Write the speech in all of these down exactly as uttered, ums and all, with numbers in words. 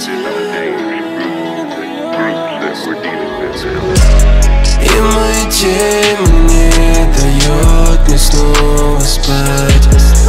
И моя тень не дает мне снова спать.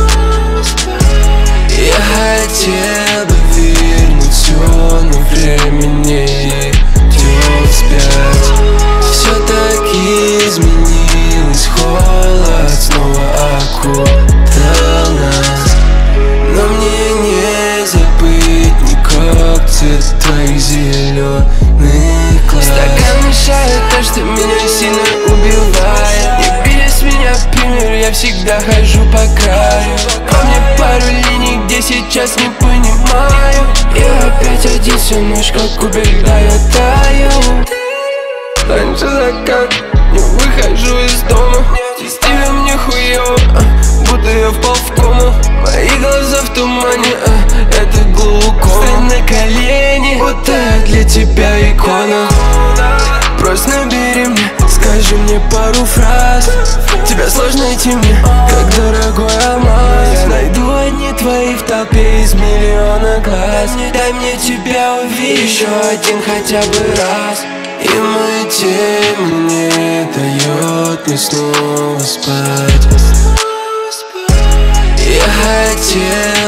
Я хотел бы вернуть все, но времени идет вспять. Все так изменилось, холод снова окутал нас. Но мне не забыть никак цвет твоих зеленых глаз. Стакан мешает то, что меня сильно убивает. Не бери с меня пример, я всегда хожу по краю. По мне пару линий, где сейчас не понимаю. Я опять один всю ночь, как кубик льда я таю. Раньше закат, не выхожу из дома. С тебя мне хуёво, будто я впал в кому. Мои глаза в тумане, это глубоко. Встань на колени, будто я для тебя икона. Просто набери мне, скажи мне пару фраз. Тебя сложно найти мне, как дорогой алмаз. Я найду одни твои в толпе из миллиона глаз. Дай мне тебя увидеть еще один хотя бы раз. И моя тень не дает мне снова спать. Я хотел